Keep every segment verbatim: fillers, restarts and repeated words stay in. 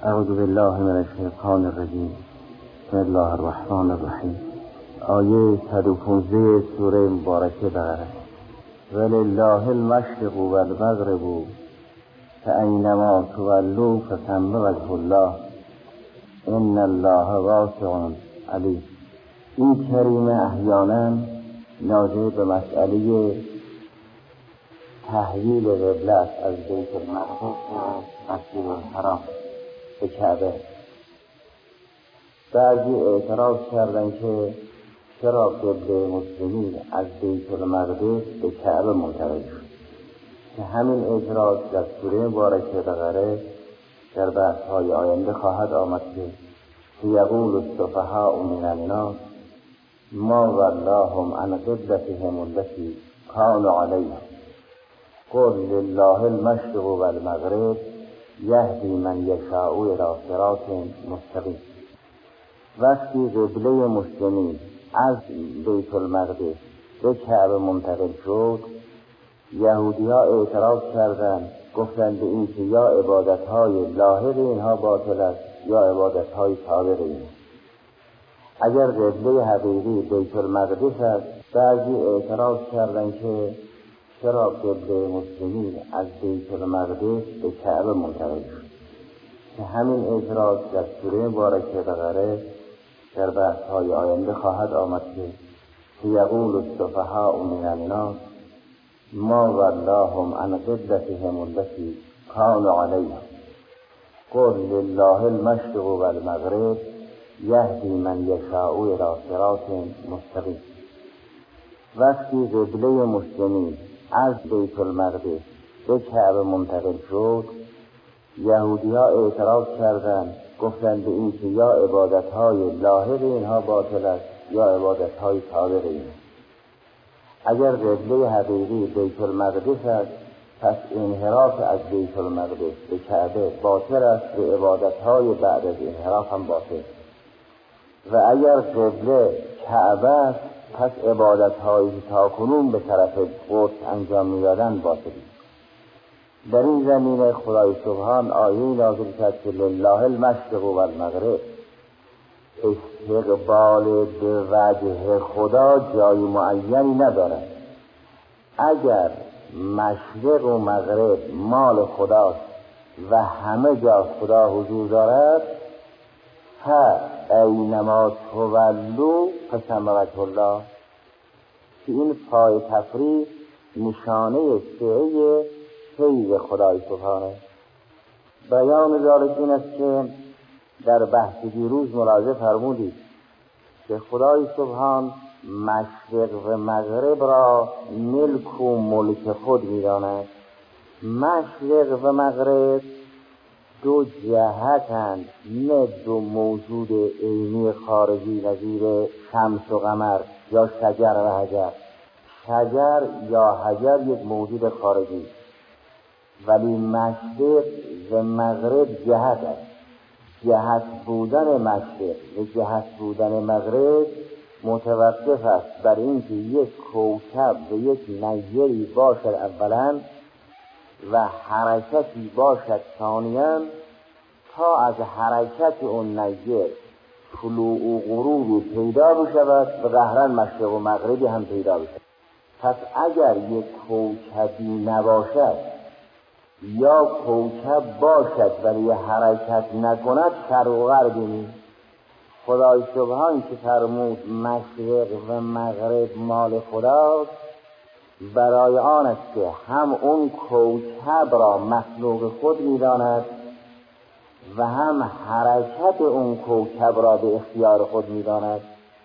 اعوذ بالله من الشیطان الرجیم. بسم الله الرحمن الرحیم. آیه صد و پانزده سوره مبارکه بقره. ولله المشرق والمغرب فأینما تولوا فثم وجه الله ان الله واسع علیم. این کریمه احیانا ناظر به مسئله تحویل قبله از بیت المقدس و مسجد الحرام به کعبه. بعضی اعتراض کردن که چرا قبله مسلمین از بیت المقدس به کعبه منتقل شد، که همین اعتراض در سوره مبارکه بقره در بحث‌های آینده خواهد آمد که یقول السفهاء من الناس ما ولاهم عن قبلتهم التي كانوا عليها قل لله المشرق والمغرب یهدی من یشاء الی صراط مستقیم. وقتی قبله مسلمین از بیت المقدس به کعبه منتقل شد، یهودی ها اعتراض کردند، گفتند به این که یا عبادت های لاحق اینها باطل است یا عبادت های سابق اینها. اگر قبله حقیقی بیت المقدس است، بعضی اعتراض کردند که چرا قبله مسلمین از بیت المقدس به کعبه منتقل شد، که همین اعتراض در سوره مبارکه بقره در بحث‌های آینده خواهد آمد که یقول السفهاء من الناس ما ولاهم عن قبلتهم التي كانوا عليها قل لله المشرق والمغرب یهدی من یشاء الی صراط مستقیم. وقتی قبله مسلمین از بیت المقدس به کعبه منتقل شد، یهودی ها اعتراض کردند، گفتند به این که یا عبادت های لاحق اینها باطل است یا عبادت های سابق اینها. اگر قبله حقیقی بیت المقدس است، پس انحراف از بیت المقدس به کعبه باطل است و عبادت های بعد از انحراف هم باطل. و اگر قبله کعبه است، پس عبادت هایی که تاکنون به طرف قدس انجام می‌دادند باطل. در این زمینه خدای سبحان آیه نازل کرد که لله المشرق و المغرب، استقبال به وجه خدا جای معینی ندارد. اگر مشرق و مغرب مال خداست و همه جا خدا حضور دارد، ها اینما تولوا فثم وجه الله، که این پای تفریق نشانه سعی فیض خدای سبحانه. بیان ذالک این است که در بحث دیروز ملاحظه فرمودید که خدای سبحان مشرق و مغرب را ملک و ملک خود می‌داند. مشرق و مغرب دو جهتند، نه دو موجود عینی خارجی نظیر شمس و قمر یا شجر و حجر. شجر یا حجر یک موجود خارجی، ولی مشرق و مغرب جهت است. جهت بودن مشرق و جهت بودن مغرب متوقف است بر اینکه یک کوکب و یک نیری باشد اولا و حرکتی باشد ثانیاً، تا از حرکت اون نیر طلوع و غروب پیدا بشود و قهراً مشرق و مغربی هم پیدا بشود. پس اگر یک کوکبی نباشد یا کوکب باشد ولی حرکت نکند، شرق و غربی نیست. خدای سبحان که فرمود مشرق و مغرب مال خداست، برای آن است که هم اون کوکب را مخلوق خود می‌داند و هم حرکت اون کوکب را به اختیار خود می‌داند،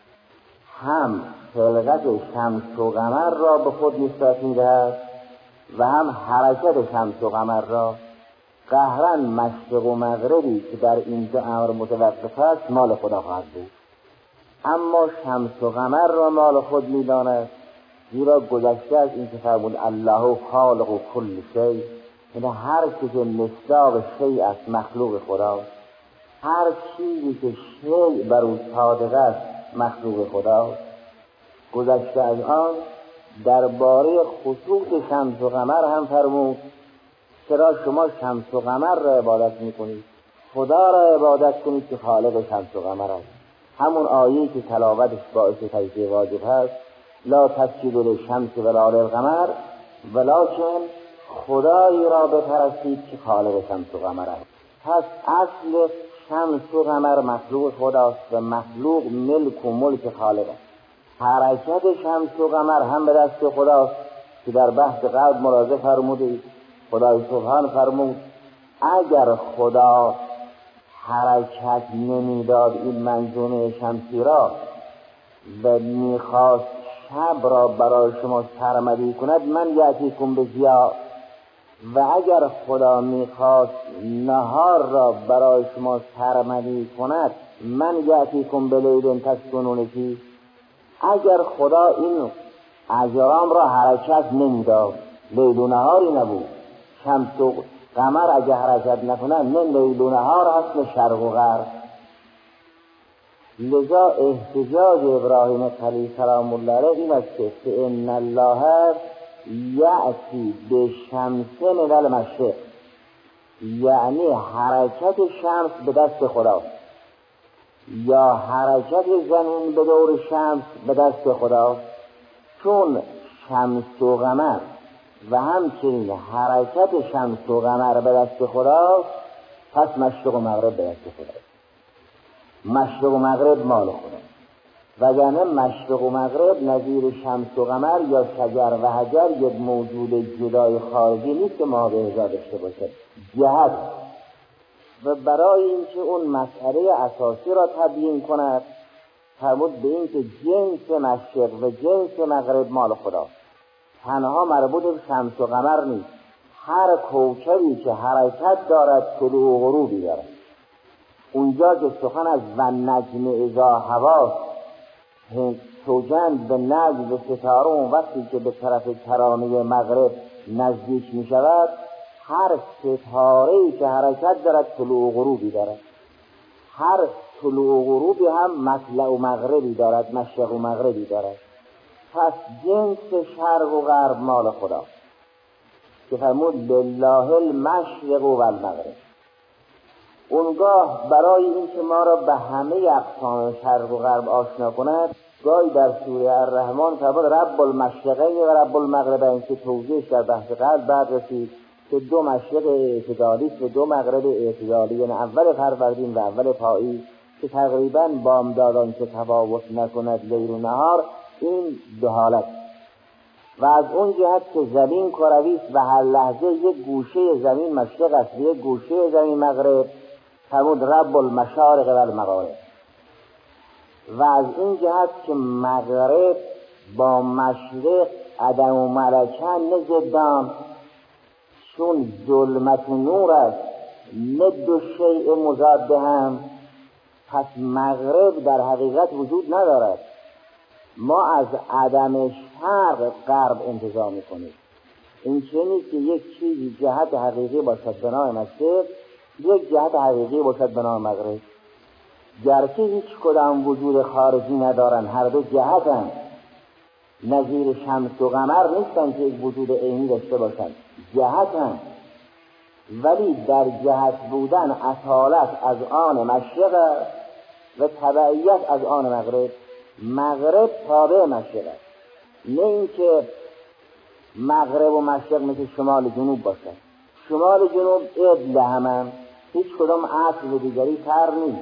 هم خلقت شمس و قمر را به خود نسبت می‌دهد و هم حرکت شمس و قمر را. قهراً مشرق و مغربی که در اینجا امر متوقف است مال خدا خواهد بود، اما شمس و قمر را مال خود می‌داند، زیرا گذشته از این که فرمود الله خالق و کل شیء، یعنی هر چیز مصداق شیء است مخلوق خدا. هر چیزی که شیء بر او صادق است مخلوق خدا. گذشته از آن درباره خصوص شمس و قمر هم فرمود چرا شما شمس و قمر را عبادت میکنید؟ خدا را عبادت کنید که خالق شمس و قمر است. همون آیه‌ای که تلاوتش باعث تجزیه واجب هست، لا تسجدوا للشمس ولا للقمر ولکن خدایی را بپرستید که خالق شمس و قمر است. پس اصل شمس و قمر مخلوق خداست و مخلوق ملک و ملک خالق است. حرکت شمس و قمر هم به دست خداست که در بحث قبل ملاحظه فرمودید. خدای سبحان فرمود اگر خدا حرکت نمیداد این منظومه شمسی را و میخواست شب را برای شما سرمدی کند، من یأتیکم بضیاء، و اگر خدا میخواست نهار را برای شما سرمدی کند، من یأتیکم بلیل تسکنون فیه. اگر خدا این اجرام را حرکت نمیداد، لیل و نهاری نبود، شمس و قمر اگر حرکت نکنند نه لیل و نهار هست نه شرق و غرب. لذا احتجاج ابراهیم خلیل سلام الله علیه این است که ان الله یأتی بشمس من المشرق، یعنی حرکت شمس به دست خداست یا حرکت زمین به دور شمس به دست خداست. چون شمس و قمر و همچنین حرکت شمس و قمر به دست خداست، پس مشرق و مغرب به دست خداست. مشرق و مغرب مال خداست، وگرنه مشرق و مغرب نظیر شمس و قمر یا شجر و حجر یک موجود جدای خارجی نیست که ما به ازا داشته باشد، جهت. و برای اینکه اون مسئله اساسی را تبیین کند فرمود به این که جنس مشرق و جنس مغرب مال خداست، تنها مربوط به شمس و قمر نیست. هر کوکبی که حرکت دارد طلوع و غروبی دارد. اونجا که سخن از و نجم اذا هوا سوگند به نجم و ستاره، اون وقتی که به طرف کرانه مغرب نزدیک می شود، هر ستاره‌ای که حرکت دارد طلوع و غروبی دارد. هر طلوع و غروبی هم مطلع و مغربی دارد، مشرق و مغربی دارد. پس جنس شرق و غرب مال خدا که فرمود لله المشرق و المغرب. اونگاه برای اینکه ما را به همه اقسام شرق و غرب آشنا کند، گاهی در سوره الرحمن فرمود رب المشرقین و رب المغربین که توضیحش در بحث قبل بعد رسید که دو مشرق اعتدالی و دو مغرب اعتدالی، یعنی اول فروردین و اول پاییز که تقریبا بامدادان که تفاوت نکند لیل و نهار، این دو حالت. و از اون جهت که زمین کروی است و هر لحظه یک گوشه زمین مشرق است و یک گوشه زمین مغرب، فرمود رب المشارق و المغارب. و از این جهت که مغرب با مشرق عدم و ملکن نزدان، چون ظلمت و نور است نه دو شیء مضاد هم، پس مغرب در حقیقت وجود ندارد. ما از عدم شرق غرب انتظار میکنیم. این چه نیست که یک چیزی جهت حقیقی باشد به نام مشرق، یک جهت حقیقی باشد به نام مغرب، گرچه هیچ کدام وجود خارجی ندارن، هر دو جهتن. نظیر شمس و قمر نیستن که یک وجود عینی داشته باشن، جهتن، ولی در جهت بودن اصالت از آن مشرق و تبعیت از آن مغرب. مغرب تابع مشرق است، نه اینکه مغرب و مشرق مثل شمال و جنوب باشد. شمال و جنوب عدل همن، هیچ کدام اصل دیگری تر نیست.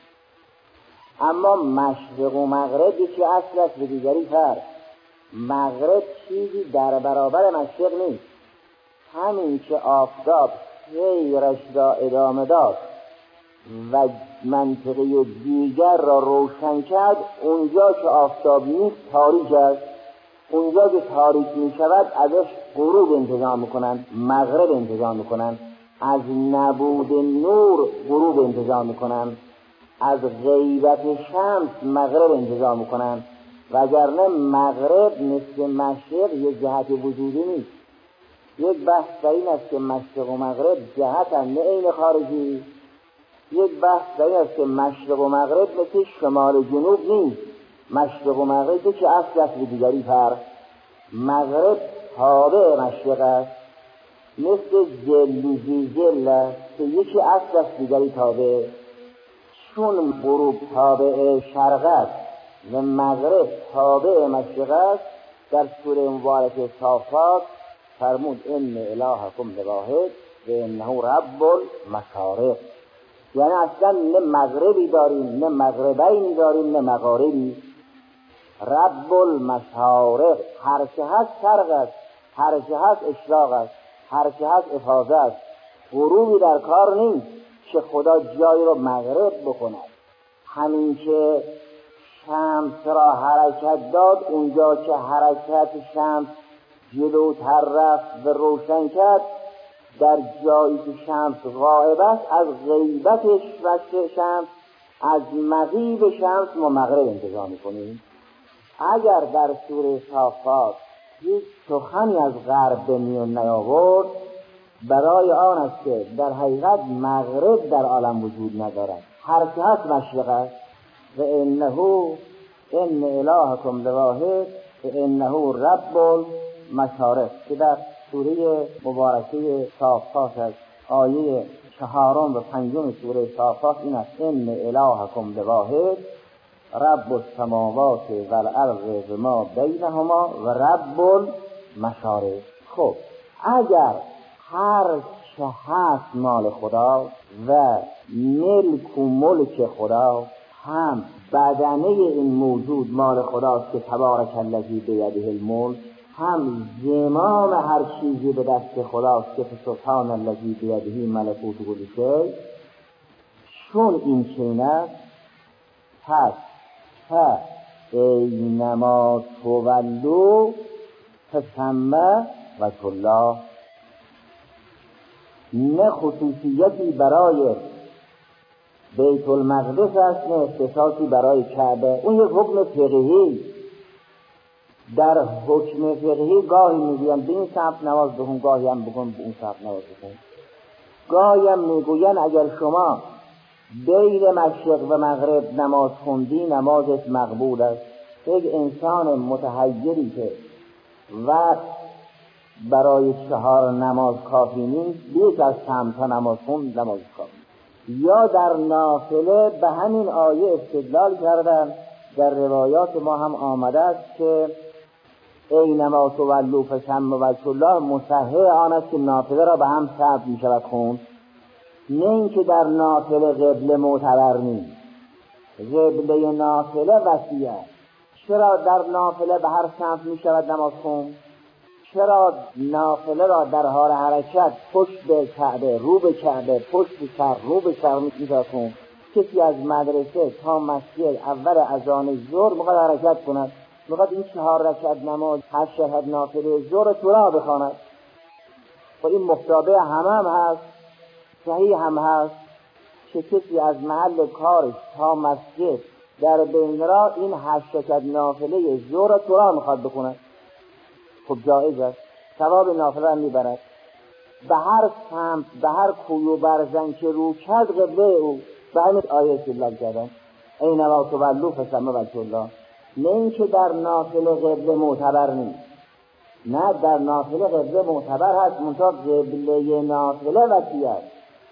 اما مشرق و مغرب یکی اصل است و دیگری تر. مغرب چیزی در برابر مشرق نیست. همین که آفتاب سیرش را ادامه داد و منطقه دیگر را روشن کرد، اونجا که آفتاب نیست تاریک است. اونجا که تاریک می شود ازش غروب انتظار میکنند، مغرب انتظار میکنند. از نبود نور غروب انتظار میکنند، از غیبت شمس مغرب انتظار میکنند. وگرنه مغرب مثل مشرق یک جهت وجودی نیست. یک بحث در این است که مشرق و مغرب جهت هم نه عین خارجی. یک بحث در این است که مشرق و مغرب مثل شمال و جنوب نیست. مشرق و مغرب که اصل اصل دیگری پر. مغرب تابع مشرق است، مثل جلی جل که یکی اصل است دیگری تابع، چون غروب تابع شرق است و مغرب تابع مشرق است، در سوره مبارکه صافات فرمود ان الهکم لواحد و انه رب المشارق، یعنی اصلا نه مغربی داریم نه مغربینی داریم نه مغاربی، رب المشارق، هر چه هست شرق است، هر چه هست اشراق است، هر چه هست افاضه است، غروبی در کار نیست که خدا جایی رو مغرب بکند. همین که شمس را حرکت داد، اونجا که حرکت شمس جلوتر رفت و روشن کرد، در جایی که شمس غائب است از غیبتش و شمس، از مغیب شمس ما مغرب انتظار میکنیم. اگر در سوره صافات یک سخنی از غرب به میون نیاورد، برای آن است که در حقیقت مغرب در عالم وجود ندارد، هر که هست مشرق است. و انه ان الهکم لواحد و انه رب المشارق که در سوره مبارکه صافات است، آیه چهارم و پنجم سوره صافات این است: ان الهکم لواحد رب السماوات و الارض و ما بینهما و رب المشارق. خب اگر هر چه هست مال خدا و ملک و ملک خدا، هم بدنه این موجود مال خداست که تبارک الذی بیده الملک، هم زمام هر چیزی به دست خداست که سبحان الذی بیده ملکوت کل شیء. چون این چنین است، پس ها اینما تولوا فثم وجه الله، نه خصوصیتی برای بیت المقدس است نه اختصاصی برای کعبه. اون یک حکم فقهی، در حکم فقهی گاهی میگوین به این سمت نماز بخون، گاهی هم بگن به اون سمت نماز بخون، گاهی هم میگوین اگر شما بین مشرق و مغرب نماز خوندی نمازت مقبول است. یک انسان متحیری که وقت برای چهار نماز کافی نیست، بیش از چند تا نماز خوند نماز کافی. یا در نافله به همین آیه استدلال کردن، در روایات ما هم آمده است که اینما تولوا فثم وجه الله، مصحح آن است که نافله را به هم ثبت می شود خوند، نه اینکه در نافله قبله معتبر نیست. قبله نافله وسیع، چرا در نافله به هر سمت می شود نماز خوند؟ چرا نافله را در حال حرکت پشت به کعبه، رو به کعبه، پشت به سر، رو به سر می شود خوند؟ کسی از مدرسه تا مسجد اول اذان ظهر میخواد حرکت کند، میخواد این چهار رکعت نماز هشت رکعت نافله ظهر تو بخواند، و این مفتابه هم هم هست، صحیح هم هست که کسی از محل کارش تا مسجد در بین را این هشت رکعت نافله ظهر تو میخواد بخواند، خب جایز است، ثواب نافله هم میبرد. به هر سمت، به هر کوی و برزن که رو کرد قبله او، به همین آیه استدلال کردن اینما تولوا فثم وجه الله. نه اینکه در نافله قبله معتبر نیست، نه در نافله قبله معتبر هست، منتها قبله نافله وسیع است.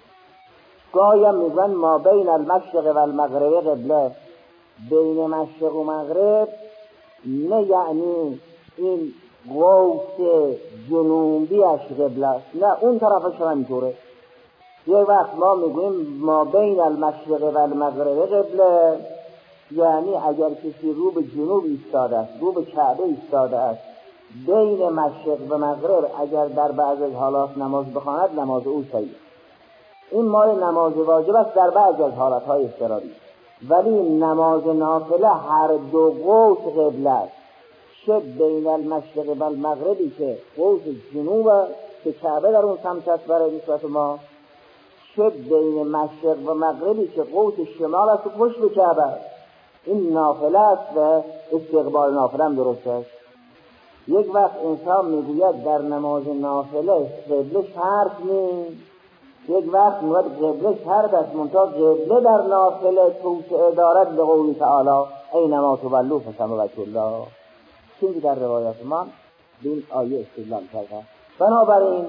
گاهی هم میگن ما بین المشرق و المغرب قبله، بین مشرق و مغرب، نه یعنی این قوس جنوبیش قبله است، نه اون طرفش هم اینطوره. یه وقت ما میگویم ما بین المشرق و المغرب قبله، یعنی اگر کسی رو به جنوب ایستاده است، رو به کعبه ایستاده است، بین مشرق و مغرب اگر در بعض از حالات نماز بخواند نماز او صحیح. این مال نماز واجب است در بعض از حالاتهای اضطراری، ولی نماز نافله هر دو قوس قبله است، چه بین المشرق و المغربی که قوس جنوب که کعبه در اون سمت است برای نسبت ما، چه بین مشرق و مغربی که قوس شمال است و پشت به کعبه است. این نافله است و استقبال نافله هم درست است. یک وقت انسان میگوید در نماز نافله قبله شرط نیست، یک وقت میگوید قبله شرط است، منتها قبله در نافله توسعه دارد به قول تعالی اینما تولوا فثم وجه الله، چون در روایات ما به این آیه استدلال کرده. بنابراین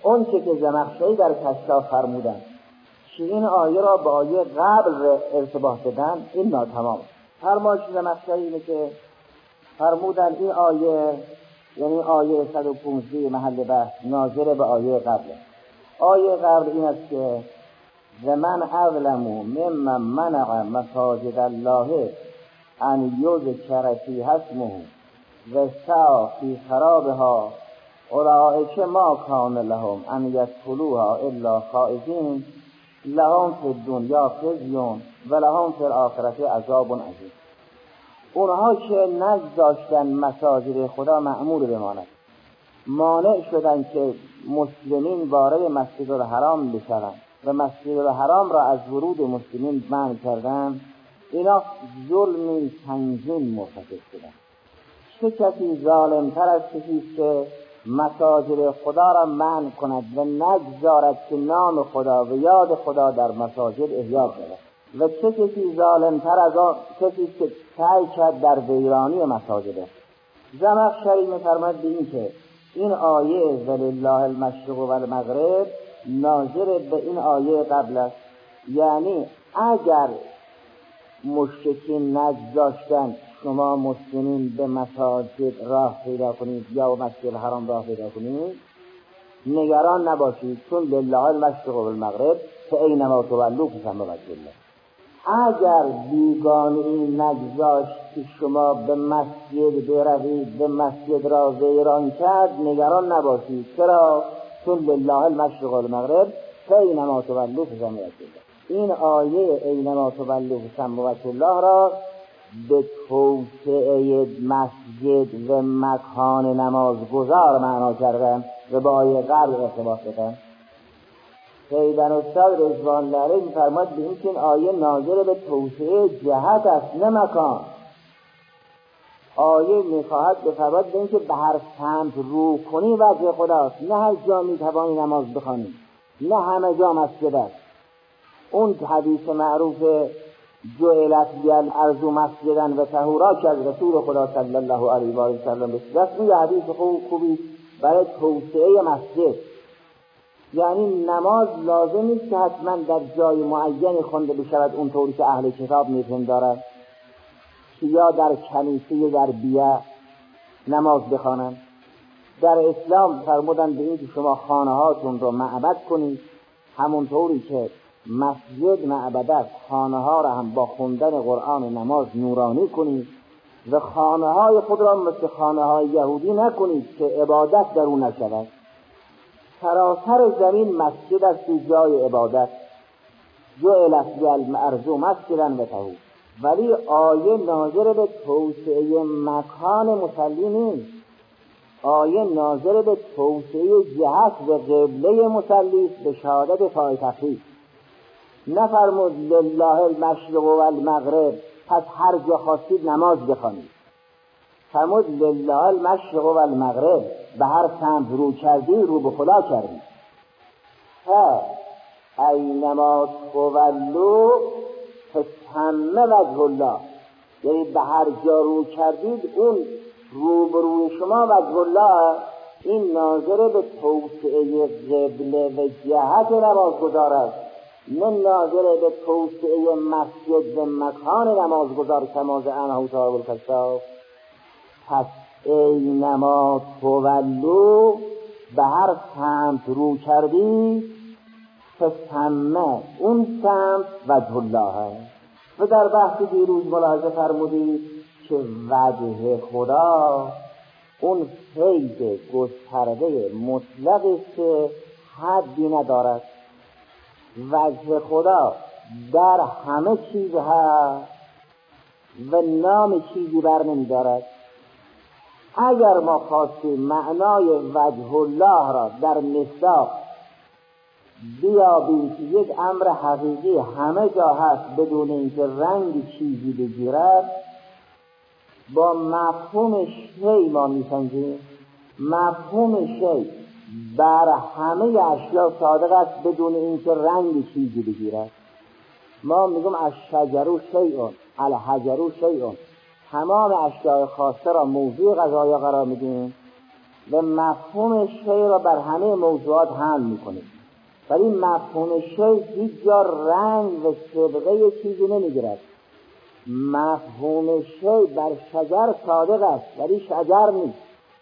اون چه که زمخشری در کشاف فرمودن که این آیه را با آیه قبل ارتباط بدن، این ناتمام. فرمایش زمخشری اینه که فرمودن این آیه، یعنی آیه صد و پانزده محل بحث، ناظر به آیه قبل. آیه قبل این است که ومن اظلم ممن منع مساجد الله ان یذکر فیها اسمه و سعی فی خرابها اولئک ما کان لهم ان یدخلوها الا خائفین لهم فی الدنیا خزی و لهم فی الآخرة عذاب عظیم. اونها که نگذاشتن مساجد خدا معمول بماند، مانع شدن که مسلمین وارد مسجد الحرام بشوند و مسجد الحرام را از ورود مسلمین منع کردن، اینا ظلمی سنگین مرتکب شدن. چه کسی ظالمتر از کسی که مساجد خدا را منع کند و نگذارد که نام خدا و یاد خدا در مساجد احیا شود؟ و چه کسی ظالمتر از آن کسی که سعی کرد در ویرانی مساجد است؟ زمخشری می‌فرماید به این که این آیه ولله المشرق و المغرب ناظر به این آیه قبل است. یعنی اگر مشرکین نگذاشتن شما مسلمین به مساجد راه پیدا کنید یا به مسجد الحرام راه پیدا کنید، نگران نباشید، چون لله المشرق و المغرب فاینما تولوا فثم وجه الله. اگر بیگانه‌ای نگذاشت که شما به مسجد بروید، به مسجد را ویران کرد، نگران نباشید. چرا؟ چون لله المشرق و المغرب فاینما تولوا فثم وجه الله. این آیه اینما تولوا فثم وجه الله را به توسعه مسجد و مکان نمازگزار معنا کردن و با آیه قبل ارتباط دادن. سیدن استاد رضوان الله علیه می‌فرماید به این که این آیه ناظر به توسعه جهت است نه مکان. آیه می‌خواهد بفرماید به این که به هر سمت رو کنی وجه خداست، نه هر جا می‌توانی نماز بخوانی، نه همه جا مسجد است. اون حدیث معروف جعلت الارض مسجدا و طهورا که از رسول خدا صلی الله علیه و آله و سلم بسیار این حدیث خوب خوبی برای توسعه مسجد. یعنی نماز لازم نیست که حتما در جای معینی خوانده بشود اونطوری که اهل کتاب می‌پندارند که یا در کنیسه یا در بیعه نماز بخوانند. در اسلام فرمودن به این که شما خانه هاتون رو معبد کنید، همونطوری که مسجد معبد است، خانه ها را هم با خوندن قرآن و نماز نورانی کنید و خانه های خود را مثل خانه های یهودی نکنید که عبادت در اون نشود. سراسر زمین مسجد است و جای عبادت، جعلت الارض مسجدا و طهورا. ولی آیه ناظر به توسعه مکان مصلی نیست، آیه ناظر به توسعه جهت و قبله مصلی است به شهادت فاتحه. نفرمود لله المشرق و المغرب پس هر جا خواستید نماز بخوانید. فرمود لله المشرق و المغرب، به هر سمت رو کردی رو به خدا کردی. ها اینما تولوا فثم وجه الله، یعنی به هر جا رو کردید اون رو به روی شما وجه الله. این ناظر به توسعه قبله و جهت نمازگزار است، نه ناظر به توسعه مسجد و مکان نمازگزار کما زعمه صاحب الکشاف. پس اینما تولوا، به هر سمت رو کردی، فثم، اون سمت وجه الله است. و در بحث دیروز ملاحظه فرمودید که وجه خدا اون فیض گسترده مطلق است که حدی ندارد. وجه خدا در همه چیز هست و نام چیزی بر نمی دارد. اگر ما خواستیم معنای وجه الله را در مصداق بیابیم که یک امر حقیقی همه جا هست بدون اینکه رنگ چیزی بگیرد، با مفهوم شی ما میسنجیم. مفهوم شی بر همه اشیا صادق است بدون اینکه رنگ چیزی بگیرد. ما میگم الشجر شیء، الحجر شیء، تمام اشیاء خاصه را موضوع قضایا قرار میدیم و مفهوم شی را بر همه موضوعات حمل میکنیم، ولی مفهوم شی هیچ جا رنگ و صبغه چیزی نمیگیرد. مفهوم شی بر شجر صادق است ولی شجر نیست،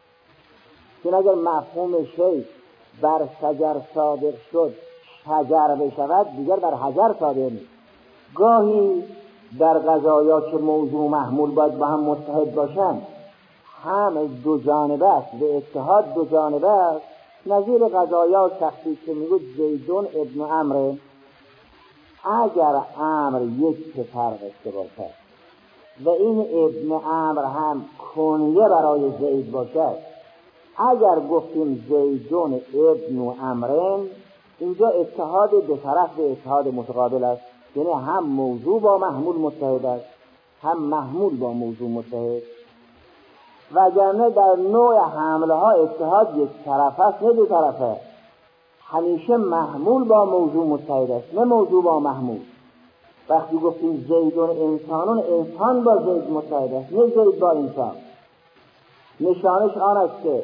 چون اگر مفهوم شی بر شجر صادق شد شجر بشود دیگر بر حجر صادق نیست. گاهی در قضایا که موضوع محمول باید با هم متحد باشند هم دو جانبه است و اتحاد دو جانبه است. نظیر قضایا شخصی که میگوید زیدون ابن عمرو، اگر عمرو یک پسر داشته باشد و این ابن عمرو هم کنیه برای زید باشد، اگر گفتیم زیدون ابن عمرو، اینجا اتحاد دو طرف به اتحاد متقابل است، یعنی هم موضوع با محمول متحد است هم محمول با موضوع متحد. وگرنه در نوع حمله ها اتحاد یک طرف است نه دو طرفه، همیشه محمول با موضوع متحد است نه موضوع با محمول. وقتی گفتیم زیدون انسانون، انسان با زید متحد است نه زید با انسان. نشانش آن است که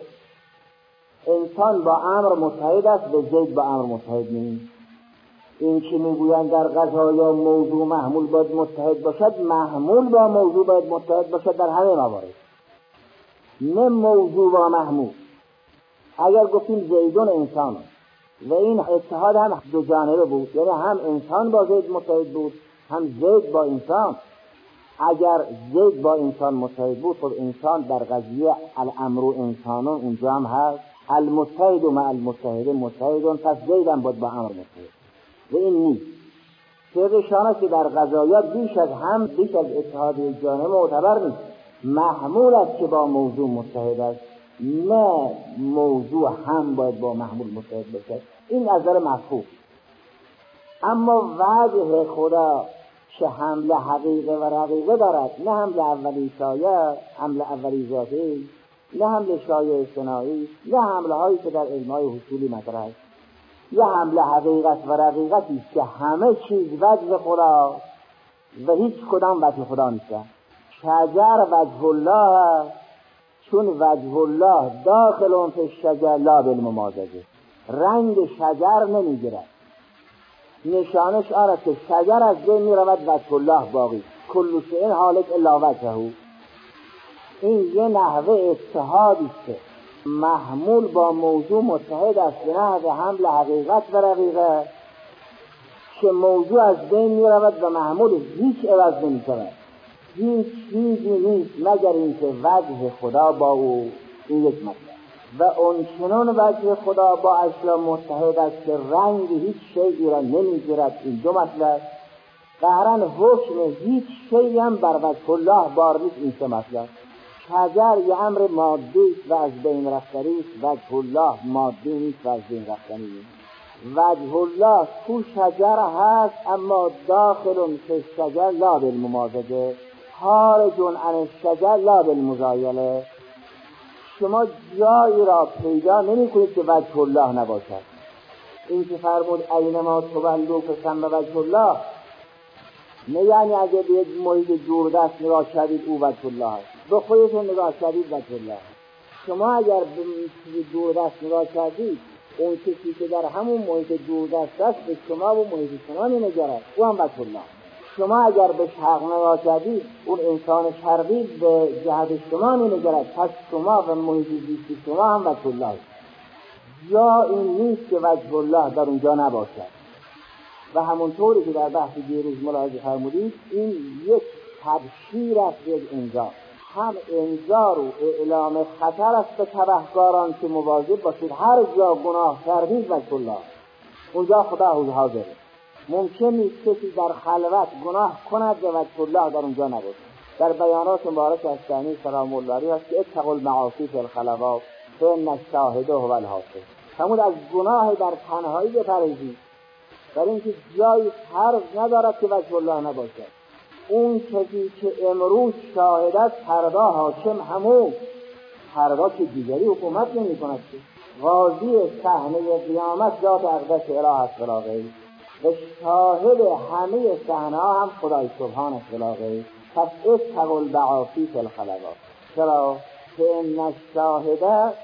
انسان با امر متحد است و زید با امر متحد نیست. این که میگویند در قضایا موضوع محمول باید متحد باشد، محمول با موضوع باید متحد باشد در همه موارد، نه موضوع با محمول. اگر گفتیم زیدون انسان و این اتحاد هم دو جانبه بود، یعنی هم انسان با زید متحد بود هم زید با انسان. اگر زید با انسان متحد بود خب انسان در قضیه الامر انسانون اونجا هم هست، المتحد و مع المتحد متحدون، پس زید هم باید با امر متحد و این نیست. سرشان است که در قضایا بیش از هم بیش از اتحاد یک جانبه معتبر نیست، محمول است که با موضوع متحد است، نه موضوع هم باید با محمول متحد باشد. این از نظر مفهوم. اما وجه خدا چه حمل حقیقه و رقیقه دارد، نه حمل اولی شایع، حمل اولی ذاتی، نه حمل شایع اصطناعی، نه حمله هایی که در علمای حصولی مطرح است. یه حمل حقیقت و رقیقتی است که همه چیز وجه خدا و هیچ کدام وجه خدا نیست. شجر وجه الله، چون وجه الله داخل فی الشجر لا بالممازجه، رنگ شجر نمیگیرد. نشانش آن است که شجر از بین میرود وجه الله باقی، کل شیء هالک الا وجهه. این یه نحوه اتحادی است که محمول با موضوع متحد است، به نحو حمل حقیقت و رقیقه که موضوع از بین میرود و محمول هیچ عوض نمی شود. هیچ چیزی نیست مگر اینکه وجه خدا با او، این یک مطلب. و اون چنان وجه خدا با اشیاء متحد است که رنگ هیچ شیئی را نمیگیرد، این دو مطلب. قهرن حکم هیچ شیئی هم بر وجه الله بار نیست، این سه مطلب. شجر یه امر مادی و از بین رفتنی است، وجه الله مادی نیست و از بین رفتنی نیست. وجه الله تو شجر هست اما داخل فی الشجر لا بالممازجه، خارج عن الشجر لا بالمزایله. شما جایی را پیدا نمی کنید که وجه الله نباشد. این که فرمود اینما تولوا فثم وجه الله، نه یعنی اگه به یک محیط دوردست نگاه کردید او وجه الله است، به خودتون نگاه کردید وجه الله. شما اگر به چیزی دوردست نگاه کردید، اون کسی که در همون محیط دوردست است به شما و محیط شما نمی‌گرد، او هم وجه الله. شما اگر به شرق نگاه کردید، اون انسان شرقی به جهت شما نمی‌گرد، پس شما و محیط زیستی شما هم وجه الله است. جا این نیست که وجه الله در اونجا نباشد. و همونطوری که در بحث دیروز ملاحظه فرمودید، این یک تبشیر است، یک انذار. هم انذار و اعلام خطر است به تبهکاران که مواظب باشید، هر جا گناه کردید وجه الله، اونجا خدا حاضر. ممکن نیست کسی در خلوت گناه کند و وجه الله در اونجا نباشد. در بیانات مبارک از ثانی سلام الله علیه است که اتقوا المعاصی فی الخلوات فان الشاهد هو الحافظ. همون از گناه در تنهایی بپرهیزید، برای اینکه جایی فرض ندارد که وجه الله نباشد. اون کسی که امروز شاهد است فردا حاکم همون، فردا که دیگری حکومت نمی کند. قاضی صحنه قیامت ذات اقدس اله است ولا غیر، و شاهد همه صحنه ها هم خدای سبحان است ولا غیر. پس اتقوا المعاصی فی الخلوات. چرا؟ که ان الشاهد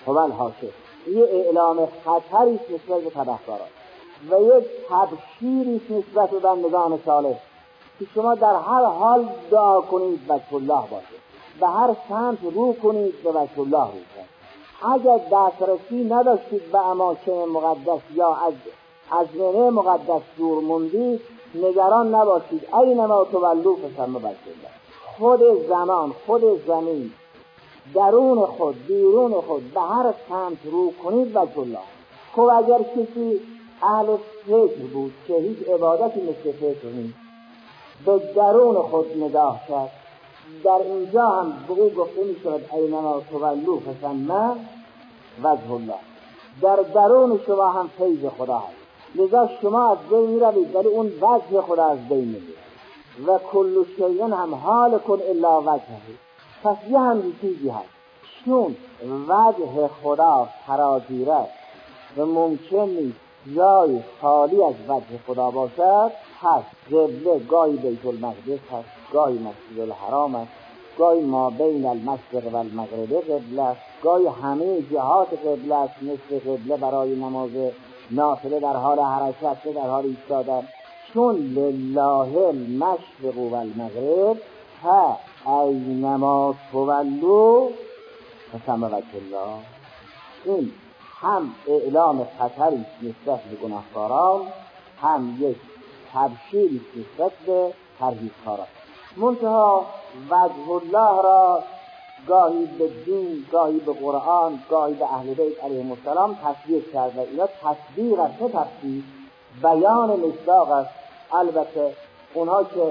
هو الحاشر. یه اعلام خطری نسبت به تبهکاران و یک تبشیری نسبت به بندگان صالح که شما در هر حال دعا کنید وجه الله باشه، به هر سمت رو کنید به وجه الله رو کنید. اگر دسترسی نداشتید به اماکن مقدس یا از از منه مقدس دور موندید، نگران نباشید، اینما تولوا فثم وجه الله. خود زمان، خود زمین، درون خود، بیرون خود، به هر سمت رو کنید وجه الله. خب اگر کسی اهل فکر بود که هیچ عبادتی مثل فکر نیست، به درون خود نگاه کرد، در اینجا هم به او گفته می شود اینما تولوا فثم وجه الله. در درون شما هم فیض خدا هست، لذا شما از بین می روید، در اون وجه خدا از بین می روید. و کل شیء هم حال کن الا وجهه. پس یه هم چیزی هست، چون وجه خدا فراگیره و ممکن نیست جای خالی از وجه خدا باشد، پس قبله گاهی بیت المقدس هست، گاهی مسجد الحرام است، گاهی ما بین المشرق و المغرب قبله است، گاهی همه جهات قبله است، مثل قبله برای نماز نافله در حال حرکت، در حال ایستادن. چون لله المشرق و المغرب ها اینما تولوا فثم وجه الله. این هم اعلام خطری نسبت به گناهکاران، هم یک تبشیری نسبت به پرهیزکاران. منتها وجه الله را گاهی به دین، گاهی به قرآن، گاهی به اهل بیت علیهم السلام تصدیق کرده. اینا تصدیق است، نه تفسیر، بیان مصداق است. البته اونها که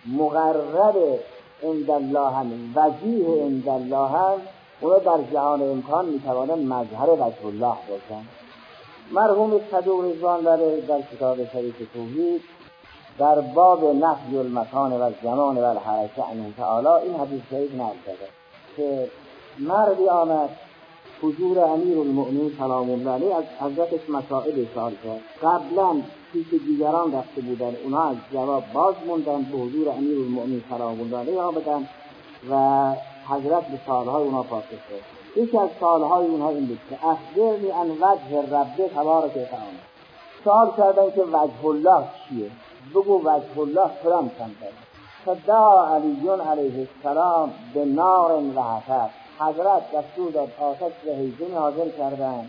مقرر عند الله هم، وجیه عند الله هم، اونا در جهان امکان میتوانند مظهر وجه الله باشند. مرحوم صدوق رضوان داره در کتاب شریف توحید در باب نفی المکان و الزمان و الحرکه عنه تعالی این حدیث شریف نقل کرده که مردی آمد حضور امیر المؤمنین سلام الله علیه، از حضرتش مسائل سوال کرد. قبلا پیش دیگران رفته بودن، اونها از جواب باز موندن، به حضور امیر المؤمنین سلام الله علیه آمدن و حضرت به سوالهای اونها پاسخ داد. یکی از سوالهای اونها این بود که اخبرنی عن وجه رب تبارک و تعالی. سوال کردن که وجه الله چیه؟ بگو وجه الله کدام سمت است؟ فدعا علی علیه السلام به نار و حطب. حضرت دستور داد آتش و هیزم حاضر کردن،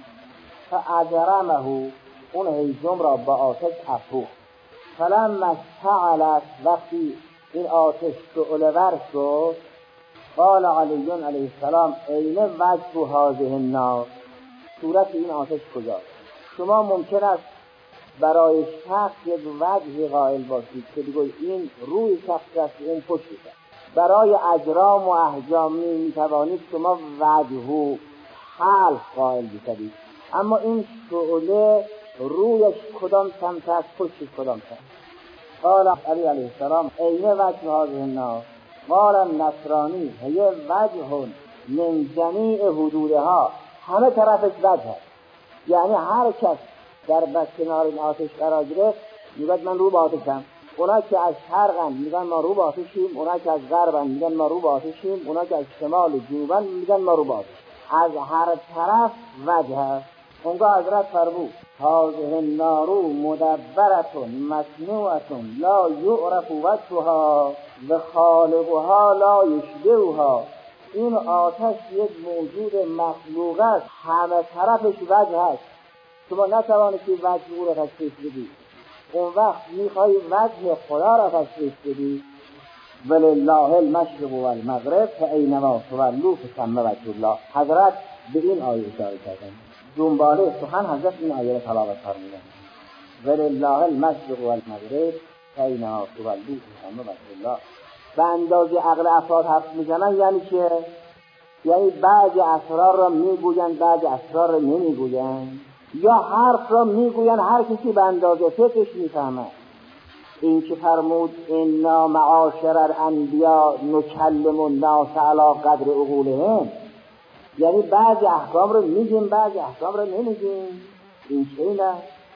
فاجرمه، اون هیزم را با آتش افروخت. فلما اشتعلت، وقتی این آتش شعله‌ور شد، قال علی علیه السلام این وجه هذه النار، صورت این آتش کجاست؟ شما ممکن است برای شخص یک وجه قائل باشید که بگوید این روی شخص است، این پشت است. برای اجرام و احجام می توانید شما وجه و حلق قائل بشید، اما این شعله رویش کدام سمت است، پشتش کدام سمت؟ قال علی علیه السلام این وجه هذه النار، قال النصرانی هی وجه من جمیع حدودها، همه طرفش وجه است. یعنی هر کس در بس کنار این آتش قرار گرفت میگه من رو به آتشم. اونا که از شرقن میگن ما رو به آتشیم، اونا که از غربن میگن ما رو به آتشیم، اونا که از شمال و جنوبن میگن ما رو به آتش. از هر طرف وجه است. اونگاه حضرت فرمود هذه النار مدبرة مصنوعة لا یعرف وجهها و خالقها لا یشبهها. این آتش یک موجود مخلوق است، همه طرفش وجه است. شما نتوانید که وجه او را تشخیص بدید. اون وقت میخوایی وجه خدا را تشخیص بدید. ولله المشرق و المغرب فاینما تولوا فثم وجه الله. حضرت به این آیه اشاره کردن. دنباله سخن حضرت این آیه را تلاوت فرمودند. ولله المشرق و المغرب فاینما تولوا فثم وجه الله. به اندازه عقل افراد حرف میزنن یعنی که یعنی بعضی اسرار را میگویند، بعضی اسرار را نمیگویند، یا حرف را میگویند هر کسی به اندازه فکرش میفهمه. این که فرمود انا معاشر الانبیاء نکلم الناس علی قدر عقولهم، یعنی بعضی احکام رو میگیم بعضی احکام رو نمیگیم. این چه اینه؟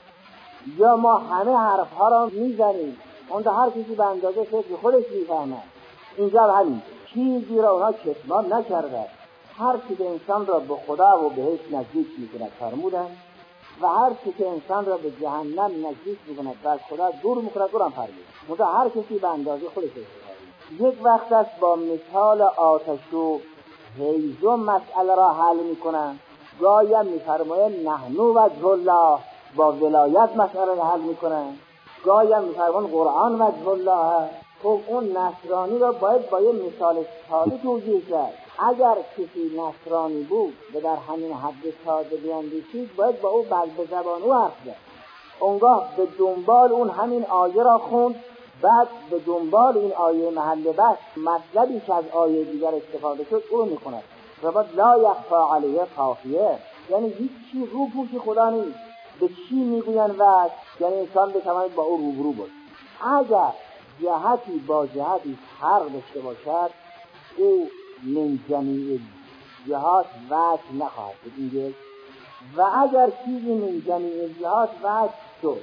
یا ما همه حرف ها را میزنیم، اون هر کسی به اندازه فکر خودش میفهمه. اینجا همین چیزی را اونها کتمان نکرده، هر چی که انسان را به خدا و بهش نزدیک میکند فرمودند و هر چی که انسان را به جهنم نزدیک میکند و از خدا دور میکند دورم فرمود. منتها هر کسی به اندازه خودش است. یک وقت است با مثال آتش و هیزم مسئله را حل میکنند، گاهی هم میفرمایند نحنو وجه الله با ولایت مسئله را حل میکنند، گاهی هم میفرمایند قرآن وجه الله. خب اون نصرانی را باید با یه مثال ساده توضیح کرد. اگر کسی نصرانی بود و در همین حد ساده بیاندیشید باید با او بل به زبان او حرف زد. اونگاه به دنبال اون همین آیه را خوند، بعد به دنبال این آیه محل بحث مطلبی که از آیه دیگر استفاده شد او رو میخوند و بعد لا یخفی علیه خافیه، یعنی هیچ چی رو پوش خدا نیست. به چی میگوین و یعنی انسان بتواند با او روبرو بود. اگر جهتی با جهتی فرق داشته باشد او من جمیع جهات وجه نخواهد بود. و اگر چیزی من جمیع جهات وجه شد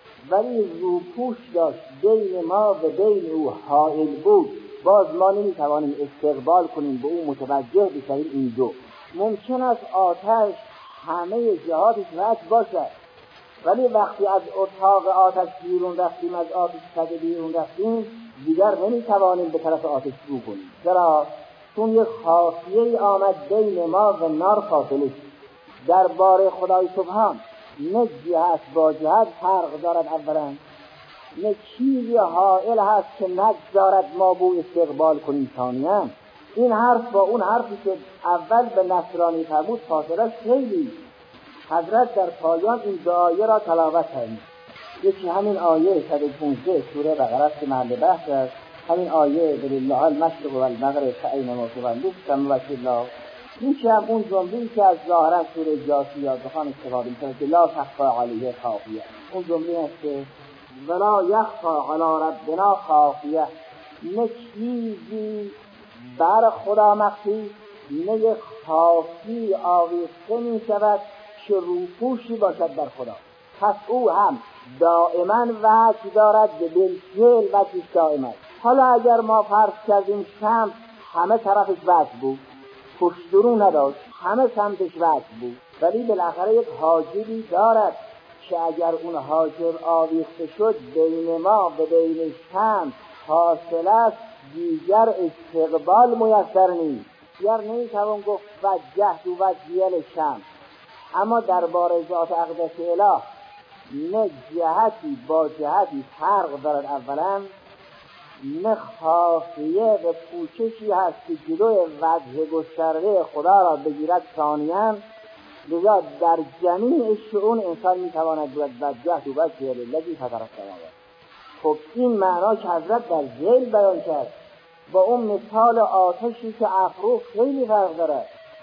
ولی روپوش داشت بین ما و بین او حائل بود، باز ما نمیتوانیم استقبال کنیم به او متوجه بشویم. این دو ممکن است آتش همه جهاتش وجه باشد، ولی وقتی از اتاق آتش بیرون رفتیم، از آتش سده بیرون رفتیم، دیگر نمیتوانیم به طرف آتش رو کنیم. چرا؟ چون یک خاصیه آمد بین ما و نار فاصله. در باره خدای سبحان نه جهت با جهت فرق دارد اولا، نه چیزی حائل هست که نگذارد ما بو استقبال کنیم ثانیاً. این حرف با اون حرفی که اول به نصرانی فرمود فاصله خیلی. حضرت در پایان این دو آیه را تلاوت کردند. یکی همین آیه صد و پانزده سوره بقره که محل بحث است، همین آیه ولله المشرق و المغرب فأینما تولوا فثم وجه الله. یکی هم اون جمله‌ای که از ظاهرا سوره جاثیه بخوام استفاده می‌کنه که لا تخفی علیه خافیه. اون جمله است که ولا یخفی علی ربنا خافیه، نه چیزی بر خدا مخفی، نه یک خافی آویخته می شود که روپوشی باشد بر خدا. پس او هم دائما وجه دارد، به بالفعل وجهش دائم است. حالا اگر ما فرض کردیم شمس همه طرفش وجه بود، پشت رو نداشت، همه سمتش وجه بود، ولی بالاخره یک حاجبی دارد که اگر اون حاجب آویخته شد بین ما و بین شمس حاصل است، دیگر استقبال میسر نیست. دیگر نمیتوان گفت وجه و وجهیل شمس. اما درباره ذات اقدس اله نه جهتی با جهتی فرق دارد اولا، نه خافیه و پوچشی هست که جلوی وجه گسترده خدا را بگیرد ثانیاً. لذا در جمیع شؤون انسان میتواند بود وجه و وجه للذی فطر السماوات. خب این معنا که حضرت در ذیل بیان کرد با اون مثال آتشی که افروخت خیلی فرق دارد.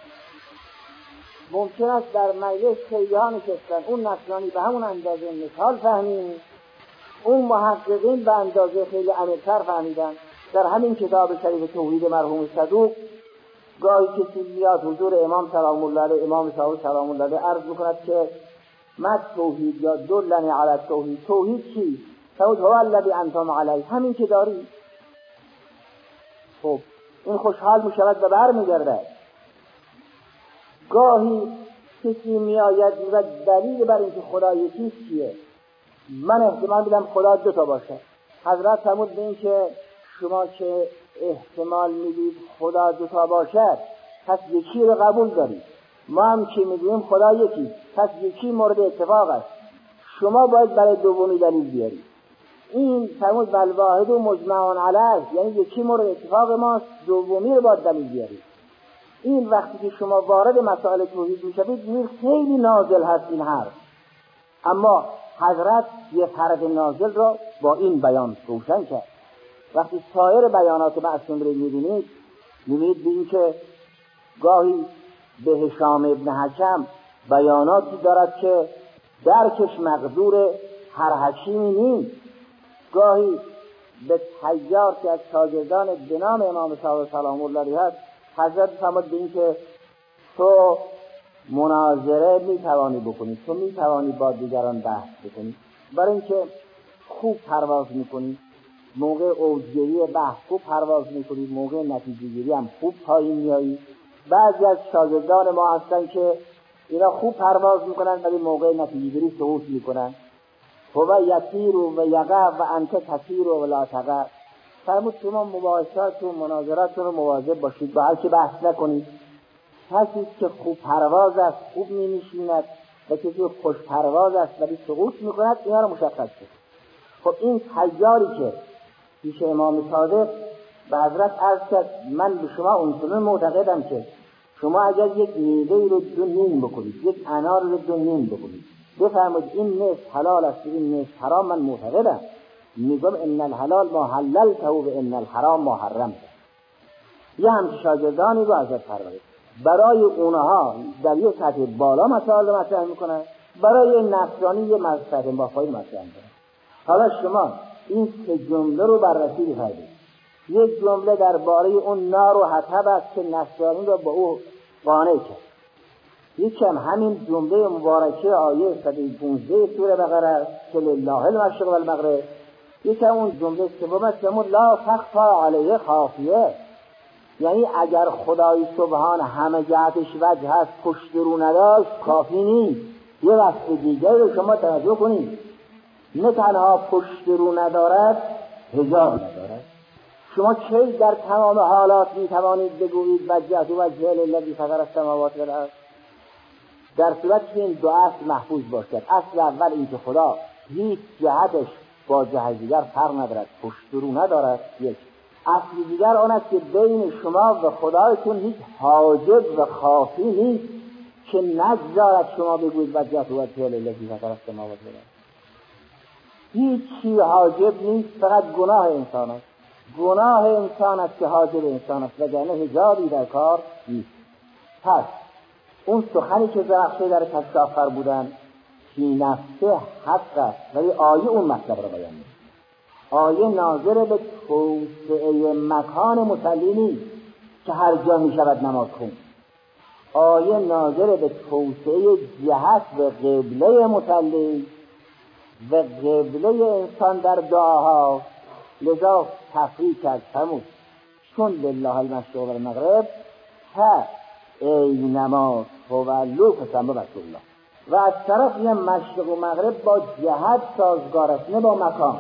ممکن است در مجلس خیلی ها نشستن، اون نصرانی به همون اندازه مثال فهمید، اون محققین به اندازه خیلی عمیق‌تر فهمیدن. در همین کتاب شریف توحید مرحوم صدوق گاهی کسی میاد حضور امام سلام الله علیه، امام صاحب سلام الله علیه عرض میکند که مد توحید یا دلنی علی توحید، توحید چی؟ توحید هو الذی انتم علیه، همین که داری. خب این خوشحال میشود و برمیگردد. گاهی کسی میآید و دلیل بر اینکه خدا یکیست چیه؟ من احتمال میدم خدا دو تا باشه. حضرت فرمود به این که شما که احتمال میدید خدا دو تا باشد پس یکی رو قبول دارید، ما هم که میگوییم خدا یکی پس یکی مورد اتفاق است، شما باید برای دومی دلیل بیارید. این فرمود بل واحد و مجمع علیه، یعنی یکی مورد اتفاق ماست، دومی رو باید دلیل بیارید. این وقتی که شما وارد مسائل توحید میشوید این خیلی نازل هست این حرف، اما حضرت یه فرد نازل را با این بیان روشن کرد. وقتی سایر بیانات معصوم رو میبینید میبینید به این که گاهی به هشام ابن حکم بیاناتی دارد که درکش مقدور هر حکیمی نیست. گاهی به تیار که از شاگردان به نام امام صاحب سلام الله علیه هست، حضرت فرمود به این که تو مناظره میتوانی بکنی، تو میتوانی با دیگران بحث بکنی، برای اینکه خوب پرواز میکنی، موقع اوجگیری بحث خوب پرواز میکنی، موقع نتیجه گیری هم خوب پایین میایی، بعضی از شاگردان ما هستن که اینا خوب پرواز میکنن ولی موقع نتیجه‌گیری سقوط میکنن. هو یسیر و یقع و انت تسیر و لا تقع. فرمود شما مباحثات و مناظراتتون رو مواظب باشید، با هر کی بحث نکنید. کسی که خوب پرواز است خوب نمیشیند و کسی که خوش پرواز است ولی سقوط میکند، اینا رو مشخص کنید. خب این تیاری که پیش امام صادق به حضرت عرض کرد، من به شما اونطور معتقدم که شما اگر یک میوه رو دو نیم بکنید، یک انار رو دو نیم بکنید، بفرمایید این نصف حلال است این نصف حرام، من معتقدم. میگم ان الحلال ما حللته و ان الحرام ما حرمته. یه همچه شاگردانی رو حضرت فرمود برای اونها در یک سطح بالا مسائل رو مطرح میکنن، برای نفسانی یه مسئله با پایین مطرح میکنن. حالا شما این سه جمله رو بررسی بفرمایید. یک جمله درباره اون نار و حطب است که نفسانی رو با او قانع کرد. یکم همین جمله مبارکه آیه صد و پانزده سوره بقره است که لله المشرق والمغرب. یکم اون جمله سوم است که لا تخفا علیه خافیه، یعنی اگر خدای سبحان همه جهتش وجه هست پشت رو نداشت کافی نیست، یه وصف دیگه رو شما توجه کنید. نه تنها پشت رو ندارد، حجاب ندارد. شما کی در تمام حالات می توانید بگویید وجهت و وجه الذی فطر السماوات والارض؟ در صورت که این دو اصل محفوظ باشد. اصل اول این که خدا هیچ جهتش با جهت دیگر فرق ندارد، پشت رو ندارد. یک اصل دیگر آن است که بین شما و خدایتون هیچ حاجب و خافی نیست که نگذارد شما بگویید وجهت و وجه الذی فطر السماوات والارض. هیچ چیز حاجب نیست، فقط گناه انسان است. گناه انسان است که حاجب انسان است، وگرنه حجابی در کار نیست. پس اون سخنی که زرخشی در کشاف فرمودن فی نفسه حق است، ولی آیه اون مطلب رو بیان می‌کنه. آیه ناظر به توسعه مکان مصلی نیست که هر جا می شود نماز خون. آیه ناظر به توسعه جهت و قبله مصلی و قبله انسان در دعاها. لذا تفریق کرد فرمود چون لله المشرق و المغرب تا اینما تولوا فثم وجه الله. و از طرف یه مشرق و مغرب با جهت سازگار است نه با مکان.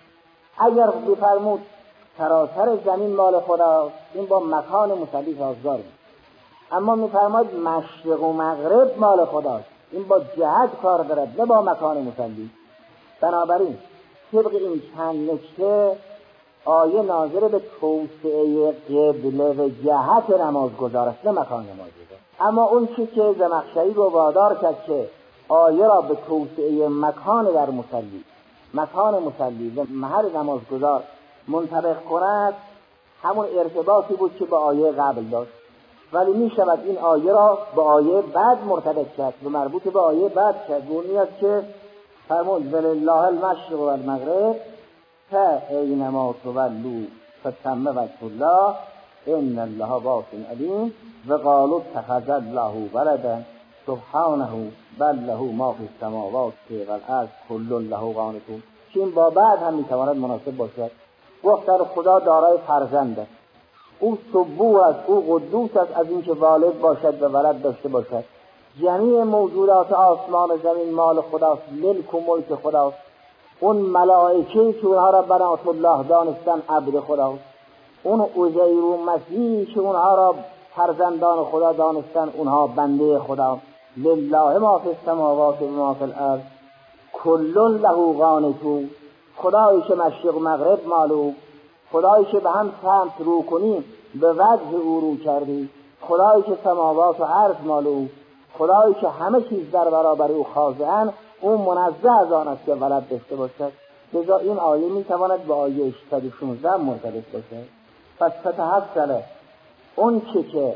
اگر بفرمود سراسر زمین مال خداست، این با مکان مصلی سازگار است. اما میفرماید مشرق و مغرب مال خداست، این با جهت کار دارد نه با مکان مصلی. بنابراین طبق این چند نکته آیه ناظر به توسعه قبله و جهت نمازگزار است نه مکان نمازگزار. اما اون چی که زمخشری رو وادار کرد که آیه را به توسعه مکان در مصلی، مکان مصلی و محل نمازگزار منطبق کند، همون ارتباطی بود که با آیه قبل داشت. ولی می شود این آیه را با آیه بعد مرتبط کرد و مربوط به آیه بعد کرد. اونی است که فرمود ولله المشرق و المغرب تا اینما تولوا فثم وجه الله ان الله واسع علیم و قالوا اتخذ الله ولدا سبحانه بل له ما فی السماوات والارض کل له قانتون. این با بعد هم میتواند مناسب باشد. گفتن خدا دارای فرزند است، او سبوح است، او قدوس است از اینکه والد باشد و ولد داشته باشد. جمیع موجودات آسمان و زمین مال خداست، ملک و ملک خداست. اون ملائکه که اونها را بنات الله دانستن عبد خداست. اون عزیر و مسیح که اونها را فرزندان خدا دانستن اونها بنده خدا. لله ما فی السماوات و ما فی الارض کل له قانتون. خدایی که مشرق و مغرب مالو، خدایی که به هم سمت رو کنی به وجه او رو کردی، خدایی که سماوات و عرض مالو، خدایی که همه چیز در برابر او خاضعن، اون منزه از آن است که ولد داشته باشد. لذا این آیه میتواند با آیه صد و شانزده مرتبط باشد. پس فتحصل اون که که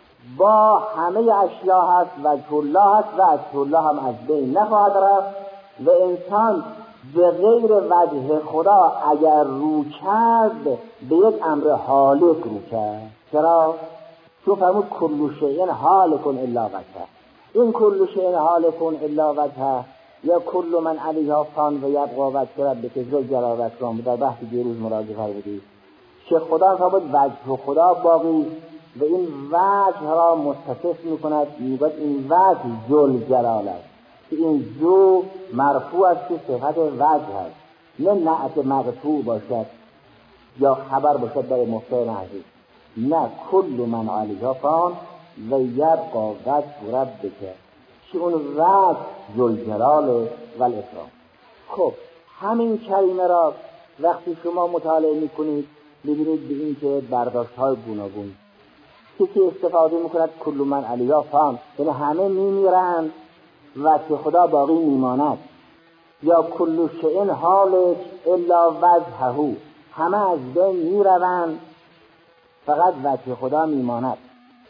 با همه اشیا هست وجه الله هست و وجه الله هم از بین نخواهد رفت و انسان به غیر وجه خدا اگر رو کرد به یک امر حالک رو کرد. چرا؟ چون فرمود کل شیء حالک الا وجهه. این کل شیء حالک الا وجهه یا کل من علیها فان و یبقی وجه ربک ذو الجلال و اکرام در بحث دیروز مراجعه فرمودید که خدا فرمود وجه خدا باقی و این وجه را متصف میکند، میگوید این وجه ذل جلال است که این ذو مرفوع است که صفت وجه است، نه نعت مقطوع باشد یا خبر باشد در مبتدا محذوف. نه کل من علیها فان و یبقی وجه ربک که اون وجه ذل جلال و الاکرام. خب همین کلمه را وقتی شما مطالعه میکنید میبینید به این که برداشت های گوناگون کسی استفاده میکند کل من علیها فان یعنی همه میمیرند و که خدا باقی میماند، یا کل شیء حالک الا وجهه همه از بین میروند فقط وجه خدا میماند.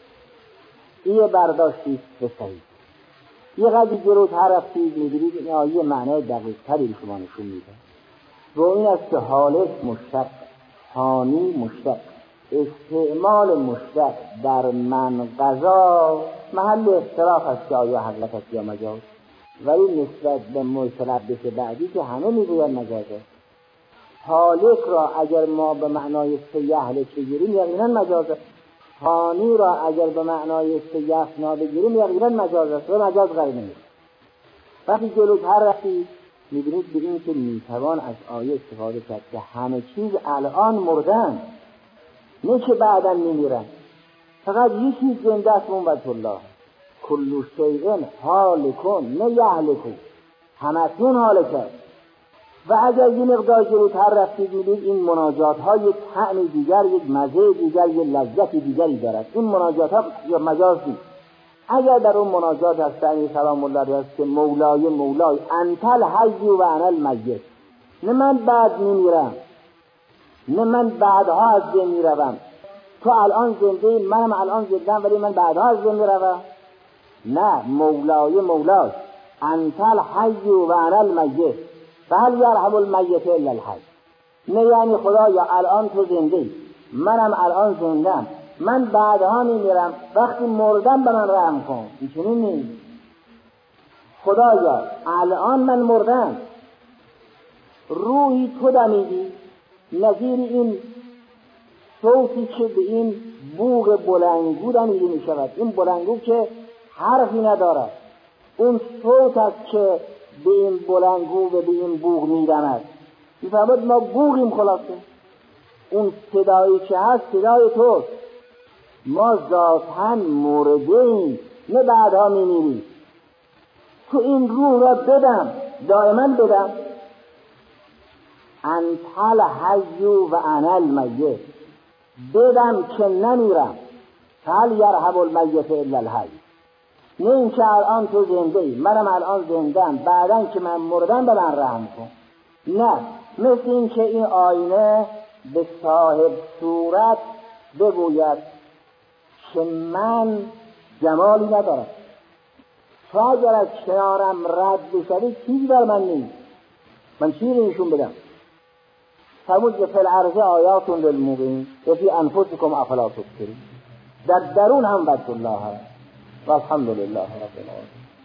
این برداشتی به صحیح. یه قدری جلوتر رفتید می‌بینید این آیه معنای دقیق تری به شما نشون میده. و این است که حالک مشتق، حانی مشتق، استعمال مشتق در من قضا محل اختلاف است که آیا حقیقت است یا مجاز، ولی نسبت به متلبس بعدی که همه میگویند مجازه. حالک را اگر ما به معنای سیهلک بگیریم یقینا مجازه، حانی را اگر به معنای سیفنا بگیریم یقینا مجاز است و مجاز غیر نمیشه. وقتی جلوتر رفتید میبینید به این که میتوان از آیه استفاده کرد که همه چیز الان مردن، نه که بعدا میمیرن، فقط یکی زنده است اون وجه الله. کل شیء هالکون نه یهلکون، همتون هالک است. و اگر یه مقدار جلوتر رفتید می‌بینید این مناجات ها یک طعم دیگر، یک مزه دیگر، یک لذت دیگری دارد. این مناجات ها یا مجاز نیست. اگر در اون مناجات هستن سلام الله علیه است که مولای مولای انتل حی و انا المیت، نه من بعد میمیرم، نه من بعدها از بین میروم، تو الان زنده منم الان زندم ولی من بعدها از بین میروم. نه، مولای مولای انتل حی و انا المیت فهل یرحم المیت الا الحی. نه یعنی خدا یا الان تو زنده منم الان زندم، من بعدها میمیرم، وقتی مردم به من رحم کن. این چنین نیست. خدایا الان من مردم، روحی تو دمیدی، نظیر این صوتی که به این بوق بلندگو دمیده می شود، این بلندگو که حرفی ندارد، اون صوت است که به این بلندگو و به این بوق می دمد. میفهمد ما بوغیم، خلاصه اون صدایی که هست صدای توست. ما ذاتاً مرده ایم، نه بعدها می میریم. تو این روح را بدم، دائما بدم. انتل حی و انا المیت، بدم که نمیرم. هل یرحم المیت الا الحی. نه این که الان تو زنده ای منم الان زندم، بعدن که من مردم به من رحم کن. نه، مثل این که این آینه به صاحب صورت بگوید که من جمالی ندارم، تو اگر از کنارم رد بشوی چیزی در من نیست، من چیزی نشون بدم. فرمود که فی الارض آیات للموقنین و فی انفسکم افلا تبصرون. در درون هم وجه الله هست. والحمد لله رب العالمین.